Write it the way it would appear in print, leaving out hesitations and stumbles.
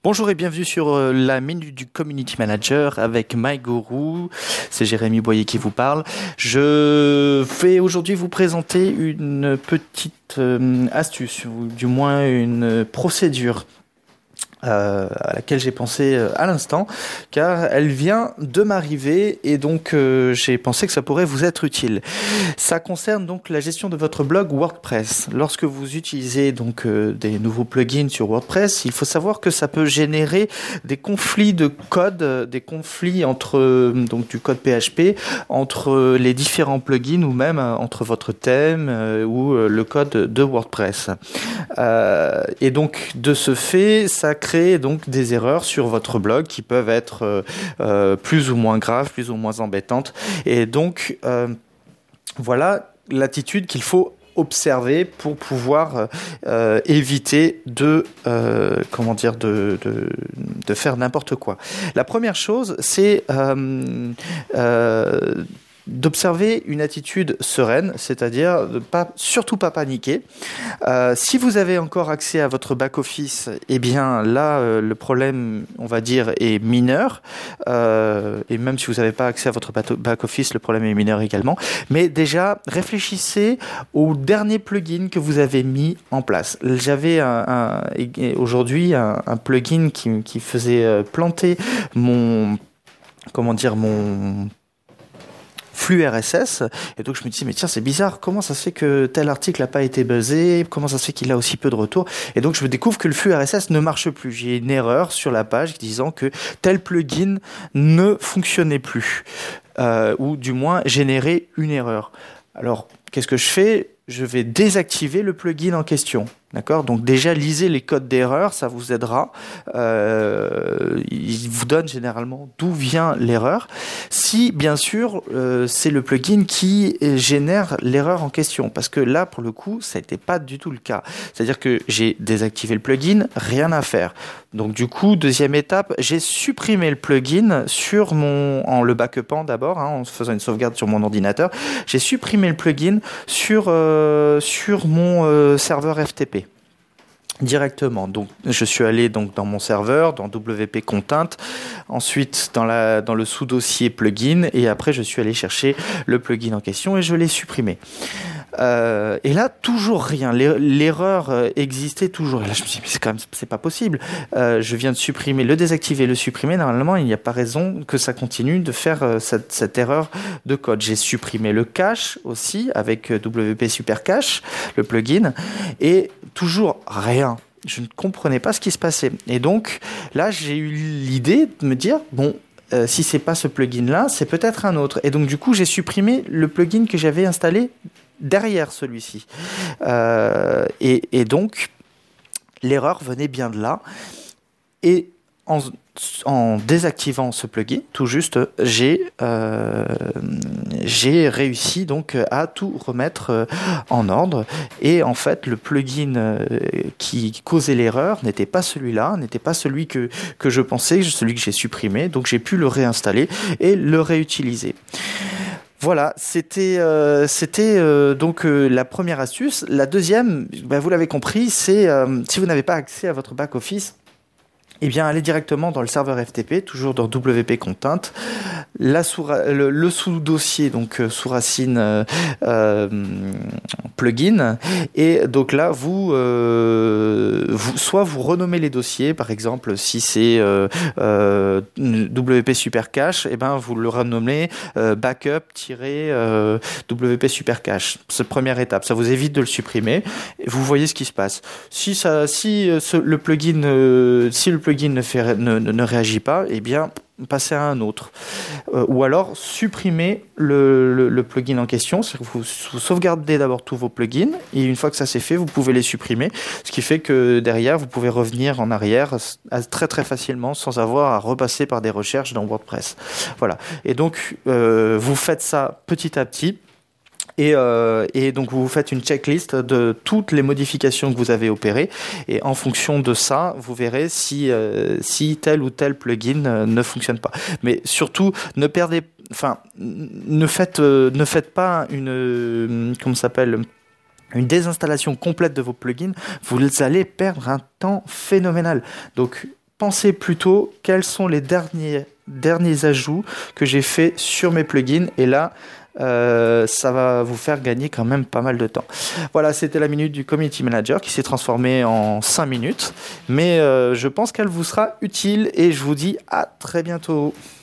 Bonjour et bienvenue sur la Minute du Community Manager avec MyGuru. C'est Jérémy Boyer qui vous parle. Je vais aujourd'hui vous présenter une petite astuce, ou du moins une procédure à laquelle j'ai pensé à l'instant, car elle vient de m'arriver et donc j'ai pensé que ça pourrait vous être utile. Ça concerne donc la gestion de votre blog WordPress. Lorsque vous utilisez donc des nouveaux plugins sur WordPress, il faut savoir que ça peut générer des conflits de code, des conflits entre donc du code PHP entre les différents plugins ou même entre votre thème ou le code de WordPress. Et donc de ce fait, ça crée donc des erreurs sur votre blog qui peuvent être plus ou moins graves, plus ou moins embêtantes. Et donc voilà l'attitude qu'il faut observer pour pouvoir éviter de faire n'importe quoi. La première chose, c'est d'observer une attitude sereine, c'est-à-dire de surtout pas paniquer. Si vous avez encore accès à votre back-office, eh bien là, le problème, on va dire, est mineur. Et même si vous n'avez pas accès à votre back-office, le problème est mineur également. Mais déjà, réfléchissez au dernier plugin que vous avez mis en place. J'avais aujourd'hui un plugin qui faisait planter mon flux RSS, et donc je me disais mais tiens, c'est bizarre, comment ça se fait que tel article n'a pas été buzzé, comment ça se fait qu'il a aussi peu de retours, et donc je me découvre que le flux RSS ne marche plus. J'ai une erreur sur la page disant que tel plugin ne fonctionnait plus, ou du moins générait une erreur. Alors qu'est-ce que je fais ? Je vais désactiver le plugin en question. D'accord ? Donc déjà, lisez les codes d'erreur, ça vous aidera. Il vous donne généralement d'où vient l'erreur. Si, bien sûr, c'est le plugin qui génère l'erreur en question. Parce que là, pour le coup, ça n'était pas du tout le cas. C'est-à-dire que j'ai désactivé le plugin, rien à faire. Donc du coup, deuxième étape, j'ai supprimé le plugin en le backupant d'abord, en faisant une sauvegarde sur mon ordinateur. J'ai supprimé le plugin sur mon serveur FTP. Directement. Donc, je suis allé donc dans mon serveur, dans WP Content, ensuite dans le sous-dossier plugin, et après je suis allé chercher le plugin en question et je l'ai supprimé. Et là, toujours rien. L'erreur existait toujours. Et là, je me suis dit, mais c'est pas possible. Je viens de désactiver, le supprimer. Normalement, il n'y a pas raison que ça continue de faire cette erreur de code. J'ai supprimé le cache aussi avec WP Super Cache, le plugin, et toujours rien. Je ne comprenais pas ce qui se passait. Et donc, là, j'ai eu l'idée de me dire, bon, si c'est pas ce plugin-là, c'est peut-être un autre. Et donc, du coup, j'ai supprimé le plugin que j'avais installé derrière celui-ci. Et donc, l'erreur venait bien de là. Et en désactivant ce plugin, tout juste, j'ai réussi donc à tout remettre en ordre. Et en fait, le plugin qui causait l'erreur n'était pas celui-là, n'était pas celui que je pensais, celui que j'ai supprimé. Donc j'ai pu le réinstaller et le réutiliser. Voilà, c'était donc la première astuce. La deuxième, vous l'avez compris, c'est si vous n'avez pas accès à votre back-office, eh bien, allez directement dans le serveur FTP, toujours dans WP Content, le sous-dossier, donc sous racine plugin, et donc là, vous soit vous renommez les dossiers, par exemple, si c'est WP Super Cache, eh ben vous le renommez backup-WP Super Cache. C'est la première étape, ça vous évite de le supprimer. Vous voyez ce qui se passe. Si le plugin ne réagit pas, eh bien, passez à un autre. Ou alors, supprimez le plugin en question. C'est-à-dire que vous sauvegardez d'abord tous vos plugins, et une fois que ça c'est fait, vous pouvez les supprimer. Ce qui fait que derrière, vous pouvez revenir en arrière très très facilement sans avoir à repasser par des recherches dans WordPress. Voilà. Et donc, vous faites ça petit à petit. Et donc vous faites une checklist de toutes les modifications que vous avez opérées, et en fonction de ça, vous verrez si tel ou tel plugin ne fonctionne pas. Mais surtout, ne faites pas une désinstallation complète de vos plugins. Vous allez perdre un temps phénoménal. Donc pensez plutôt quels sont les derniers ajouts que j'ai fait sur mes plugins. Et là, ça va vous faire gagner quand même pas mal de temps. Voilà, c'était la minute du Community Manager qui s'est transformée en 5 minutes. Mais je pense qu'elle vous sera utile et je vous dis à très bientôt.